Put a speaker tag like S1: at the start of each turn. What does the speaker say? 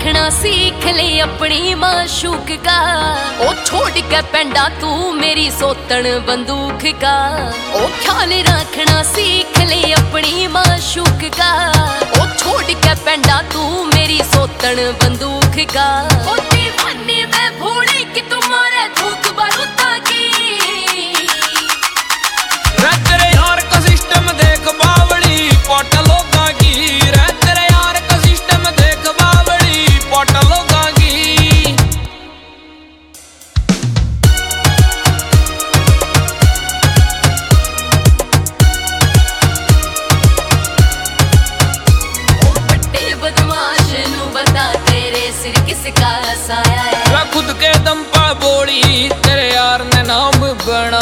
S1: रखना सीख ले अपनी माशूक का। ओ छोड़ के पेंडा तू मेरी सोतन बंदूक का। ओ ख्याल रखना सीख ले अपनी माशूक का। ओ छोड़ के पेंडा तू मेरी सोतन बंदूक का। ओ दीवानी मैं भूली कि तुम्हारे धूक बारूदा की।
S2: तेरे यार का सिस्टम देख बावड़ी पोटलों का की। तेरे यार का सिस्टम देख बावड़ी पोटलों का की।
S1: ओ बट्टे बदमाश नू बता तेरे सिर किसका साया है।
S2: खुद के दम पा बोली तेरे यार ने नाम बना।